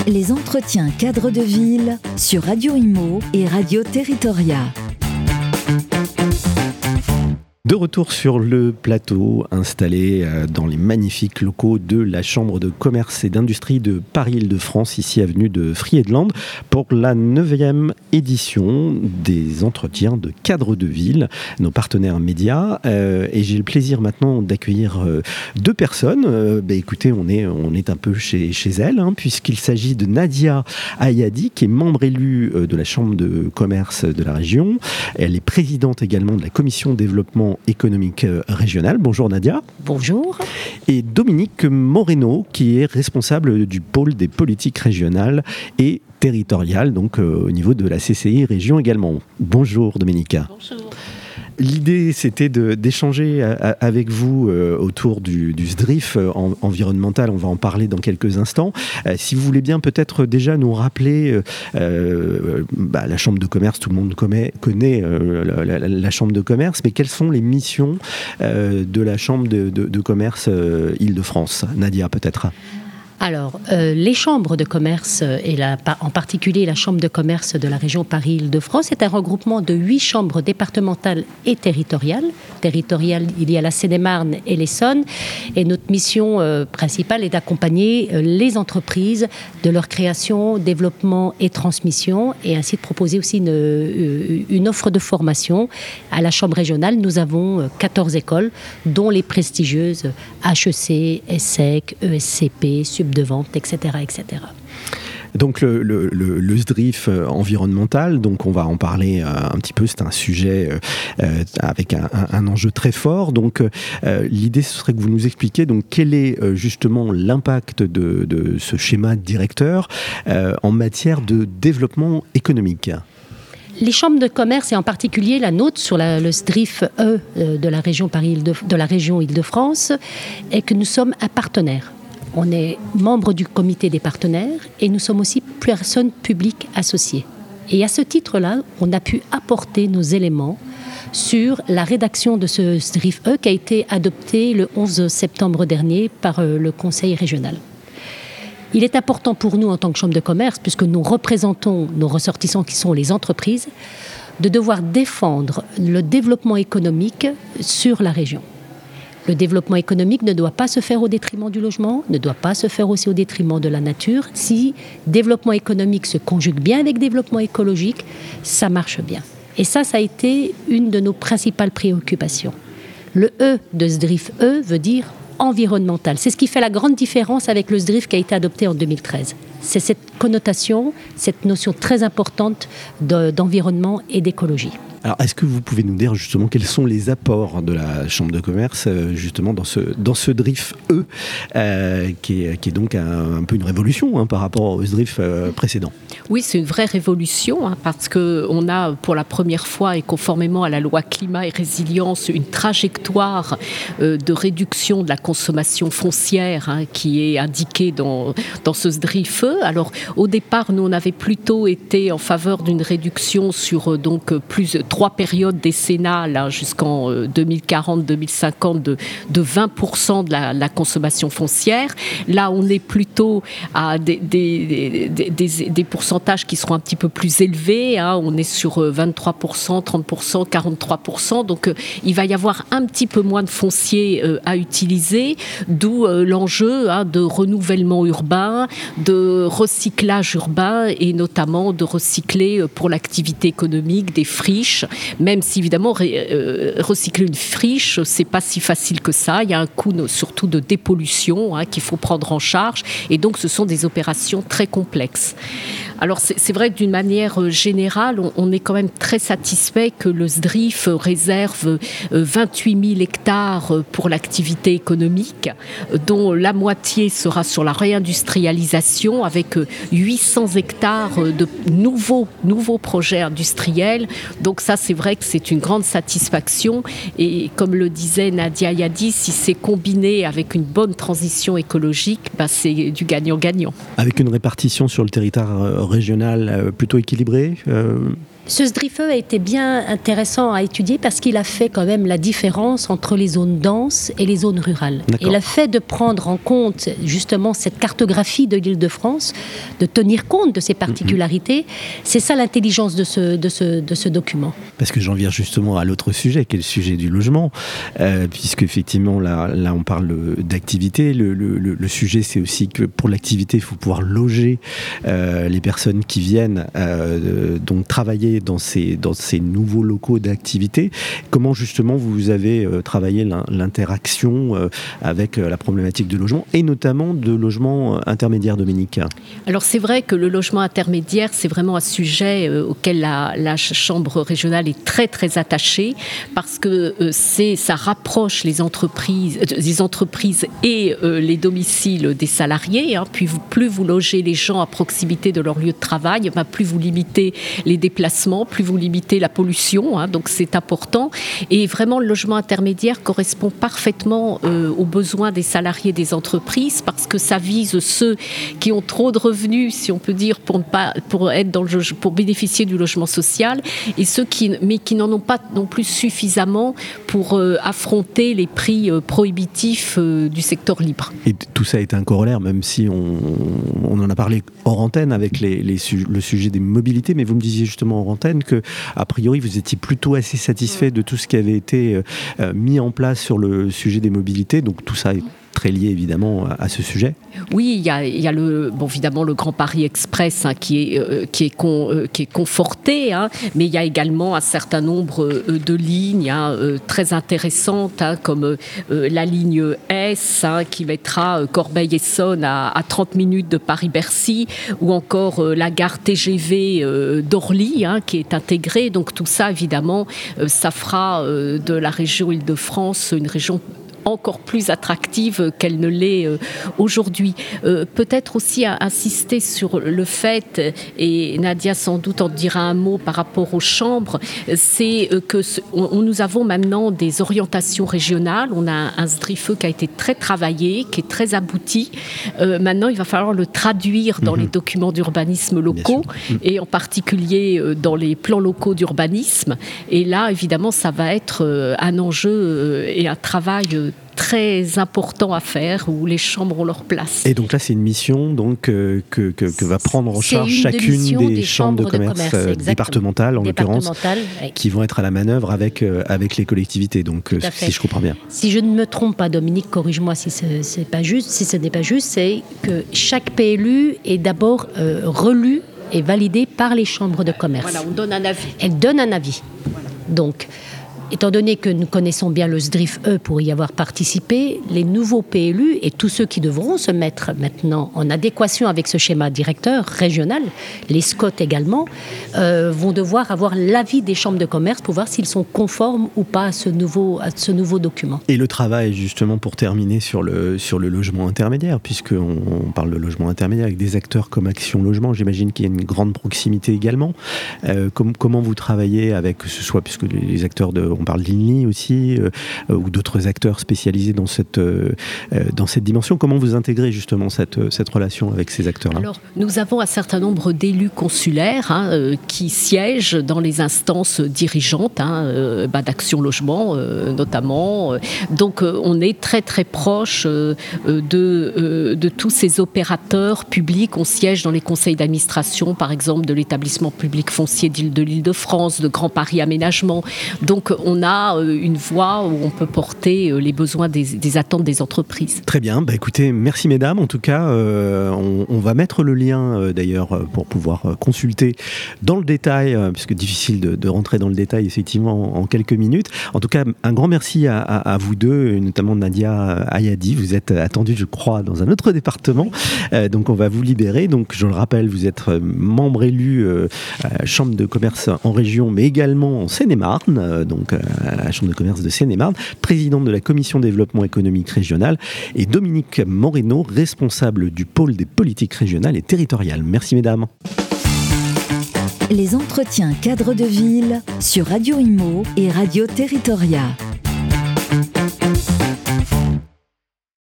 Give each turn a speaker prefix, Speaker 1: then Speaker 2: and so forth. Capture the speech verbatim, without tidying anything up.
Speaker 1: Les entretiens cadres de ville sur Radio Imo et Radio Territoria.
Speaker 2: De retour sur le plateau, installé dans les magnifiques locaux de la Chambre de commerce et d'industrie de Paris-Île-de-France, ici avenue de Friedland, pour la neuvième édition des entretiens de cadres de ville, nos partenaires médias. Euh, et j'ai le plaisir maintenant d'accueillir euh, deux personnes. Euh, bah, écoutez, on est, on est un peu chez, chez elles, hein, puisqu'il s'agit de Nadia Ayadi, qui est membre élue euh, de la Chambre de commerce de la région. Elle est présidente également de la commission développement économique régional. Bonjour Nadia.
Speaker 3: Bonjour.
Speaker 2: Et Dominique Moreno, qui est responsable du pôle des politiques régionales et territoriales, donc euh, au niveau de la C C I région également. Bonjour Dominique.
Speaker 3: Bonjour.
Speaker 2: L'idée, c'était de, d'échanger a, a, avec vous euh, autour du, du S D R I F euh, en, environnemental. On va en parler dans quelques instants. Euh, si vous voulez bien peut-être déjà nous rappeler euh, euh, bah, la Chambre de commerce, tout le monde connaît, connaît euh, la, la, la Chambre de commerce, mais quelles sont les missions euh, de la Chambre de, de, de commerce euh, Île-de-France ? Nadia, peut-être.
Speaker 3: Alors, euh, les chambres de commerce, et la, en particulier la chambre de commerce de la région Paris-Île-de-France, est un regroupement de huit chambres départementales et territoriales. Territoriales, il y a la Seine-et-Marne et l'Essonne. Et notre mission euh, principale est d'accompagner euh, les entreprises de leur création, développement et transmission, et ainsi de proposer aussi une, euh, une offre de formation. À la chambre régionale, nous avons quatorze écoles, dont les prestigieuses H E C, ESSEC, E S C P, Sub de vente, et cetera, et cetera.
Speaker 2: Donc le, le, le, le S D R I F environnemental, donc on va en parler euh, un petit peu, c'est un sujet euh, avec un, un, un enjeu très fort. Donc euh, l'idée ce serait que vous nous expliquiez donc quel est euh, justement l'impact de, de ce schéma directeur euh, en matière de développement économique.
Speaker 3: Les chambres de commerce, et en particulier la nôtre sur la, le S D R I F E euh, de la région Paris de, de la région Île-de-France, est que nous sommes un partenaire. On est membre du comité des partenaires et nous sommes aussi personnes publiques associées. Et à ce titre-là, on a pu apporter nos éléments sur la rédaction de ce S D R I F E qui a été adopté le onze septembre dernier par le Conseil régional. Il est important pour nous en tant que chambre de commerce, puisque nous représentons nos ressortissants qui sont les entreprises, de devoir défendre le développement économique sur la région. Le développement économique ne doit pas se faire au détriment du logement, ne doit pas se faire aussi au détriment de la nature. Si développement économique se conjugue bien avec développement écologique, ça marche bien. Et ça, ça a été une de nos principales préoccupations. Le E de S D R I F E veut dire environnemental. C'est ce qui fait la grande différence avec le S D R I F qui a été adopté en deux mille treize. C'est cette connotation, cette notion très importante de, d'environnement et d'écologie.
Speaker 2: Alors, est-ce que vous pouvez nous dire justement quels sont les apports de la Chambre de commerce justement dans ce, dans ce S D R I F E, euh, qui, est, qui est donc un, un peu une révolution hein, par rapport au S D R I F euh, précédent ?
Speaker 4: Oui, c'est une vraie révolution hein, parce qu'on a pour la première fois et conformément à la loi climat et résilience une trajectoire euh, de réduction de la consommation foncière hein, qui est indiquée dans, dans ce S D R I F E. Alors au départ, nous on avait plutôt été en faveur d'une réduction sur euh, donc plus trois périodes décennales hein, jusqu'en euh, deux mille quarante deux mille cinquante de, de vingt pour cent de la, la consommation foncière. Là, on est plutôt à des, des, des, des, des pourcentages qui seront un petit peu plus élevés. Hein. On est sur vingt-trois pour cent, trente pour cent, quarante-trois pour cent. Donc, euh, il va y avoir un petit peu moins de foncier euh, à utiliser, d'où euh, l'enjeu hein, de renouvellement urbain, de recyclage urbain et notamment de recycler euh, pour l'activité économique des friches. Même si évidemment ré, euh, recycler une friche c'est pas si facile que ça, il y a un coût no, surtout de dépollution hein, qu'il faut prendre en charge et donc ce sont des opérations très complexes. Alors c'est, c'est vrai que d'une manière générale on, on est quand même très satisfait que le S D R I F réserve euh, vingt-huit mille hectares pour l'activité économique dont la moitié sera sur la réindustrialisation avec euh, huit cents hectares de nouveaux, nouveaux projets industriels. Donc ça, c'est vrai que c'est une grande satisfaction. Et comme le disait Nadia Ayadi, si c'est combiné avec une bonne transition écologique, bah c'est du gagnant-gagnant.
Speaker 2: Avec une répartition sur le territoire régional plutôt équilibrée euh...
Speaker 3: Ce S D R I F E a été bien intéressant à étudier parce qu'il a fait quand même la différence entre les zones denses et les zones rurales.
Speaker 2: D'accord.
Speaker 3: Et le fait de prendre en compte justement cette cartographie de l'Île-de-France, de tenir compte de ces particularités, mm-hmm. c'est ça l'intelligence de ce, de, ce, de ce document.
Speaker 2: Parce que j'en viens justement à l'autre sujet, qui est le sujet du logement, euh, puisque effectivement là, là on parle d'activité. Le, le, le sujet, c'est aussi que pour l'activité, il faut pouvoir loger euh, les personnes qui viennent euh, donc travailler dans ces, dans ces nouveaux locaux d'activité. Comment justement vous avez euh, travaillé l'interaction euh, avec euh, la problématique du logement et notamment de logement intermédiaire, Dominique?
Speaker 4: Alors c'est vrai que le logement intermédiaire, c'est vraiment un sujet euh, auquel la, la Chambre régionale est très très attachée parce que euh, c'est, ça rapproche les entreprises, euh, les entreprises et euh, les domiciles des salariés. Hein. Puis vous, plus vous logez les gens à proximité de leur lieu de travail, ben, plus vous limitez les déplacements, plus vous limitez la pollution, hein, donc c'est important. Et vraiment, le logement intermédiaire correspond parfaitement euh, aux besoins des salariés des entreprises parce que ça vise ceux qui ont trop de revenus, si on peut dire, pour ne pas, pour être dans le, pour bénéficier du logement social, et ceux qui, mais qui n'en ont pas non plus suffisamment pour euh, affronter les prix euh, prohibitifs euh, du secteur libre.
Speaker 2: Et tout ça est un corollaire, même si on, on en a parlé hors antenne avec les, les, le sujet des mobilités, mais vous me disiez justement hors antenne que, a priori, vous étiez plutôt assez satisfait de tout ce qui avait été euh, mis en place sur le sujet des mobilités, donc tout ça est très lié évidemment à ce sujet.
Speaker 4: Oui, il y a, il y a le, bon, évidemment le Grand Paris Express hein, qui, est, euh, qui, est con, euh, qui est conforté, hein, mais il y a également un certain nombre euh, de lignes hein, euh, très intéressantes, hein, comme euh, la ligne S hein, qui mettra euh, Corbeil-Essonnes à, à trente minutes de Paris-Bercy, ou encore euh, la gare T G V euh, d'Orly hein, qui est intégrée. Donc tout ça, évidemment, euh, ça fera euh, de la région Île-de-France une région encore plus attractive qu'elle ne l'est euh, aujourd'hui. Euh, peut-être aussi à insister sur le fait, et Nadia sans doute en dira un mot par rapport aux chambres, c'est que ce, on, nous avons maintenant des orientations régionales. On a un, un S D R I F E qui a été très travaillé, qui est très abouti. Euh, maintenant, il va falloir le traduire dans mmh. les documents d'urbanisme locaux, mmh. et en particulier euh, dans les plans locaux d'urbanisme. Et là, évidemment, ça va être euh, un enjeu euh, et un travail euh, très important à faire, où les chambres ont leur place.
Speaker 2: Et donc là, c'est une mission donc, euh, que, que, que va prendre en charge chacune des, des chambres de commerce, de commerce départementales, en l'occurrence, oui. qui vont être à la manœuvre avec, euh, avec les collectivités, donc, euh, si je comprends bien.
Speaker 3: Si je ne me trompe pas, Dominique, corrige-moi si ce, c'est pas juste, si ce n'est pas juste, c'est que chaque P L U est d'abord euh, relu et validé par les chambres de commerce.
Speaker 4: Voilà, on donne un avis.
Speaker 3: Elle donne un avis. Voilà. Donc, étant donné que nous connaissons bien le S D R I F E pour y avoir participé, les nouveaux P L U et tous ceux qui devront se mettre maintenant en adéquation avec ce schéma directeur régional, les S C O T également, euh, vont devoir avoir l'avis des chambres de commerce pour voir s'ils sont conformes ou pas à ce nouveau, à ce nouveau document.
Speaker 2: Et le travail, justement, pour terminer sur le, sur le logement intermédiaire, puisqu'on on parle de logement intermédiaire avec des acteurs comme Action Logement, j'imagine qu'il y a une grande proximité également. Euh, com- comment vous travaillez avec, que ce soit, puisque les acteurs de... On parle d'Inly aussi, euh, ou d'autres acteurs spécialisés dans cette, euh, dans cette dimension. Comment vous intégrez justement cette, cette relation avec ces acteurs-là ?
Speaker 4: Alors, nous avons un certain nombre d'élus consulaires hein, euh, qui siègent dans les instances dirigeantes hein, euh, bah, d'Action Logement euh, notamment. Donc, euh, on est très très proche euh, de, euh, de tous ces opérateurs publics. On siège dans les conseils d'administration, par exemple, de l'établissement public foncier de l'Île-de-France, de Grand Paris Aménagement. Donc, on on a une voix où on peut porter les besoins des, des attentes des entreprises.
Speaker 2: Très bien, bah écoutez, merci mesdames. En tout cas, euh, on, on va mettre le lien euh, d'ailleurs pour pouvoir consulter dans le détail, euh, puisque difficile de, de rentrer dans le détail effectivement en, en quelques minutes. En tout cas, un grand merci à, à, à vous deux, notamment Nadia Ayadi. Vous êtes attendue, je crois, dans un autre département. Euh, donc on va vous libérer. Donc je le rappelle, vous êtes membre élu euh, à la Chambre de commerce en région, mais également en Seine-et-Marne. Euh, donc à la Chambre de commerce de Seine-et-Marne, présidente de la Commission développement économique régional, et Dominique Moreno, responsable du pôle des politiques régionales et territoriales. Merci mesdames.
Speaker 1: Les entretiens cadres de ville sur Radio Imo et Radio Territoria.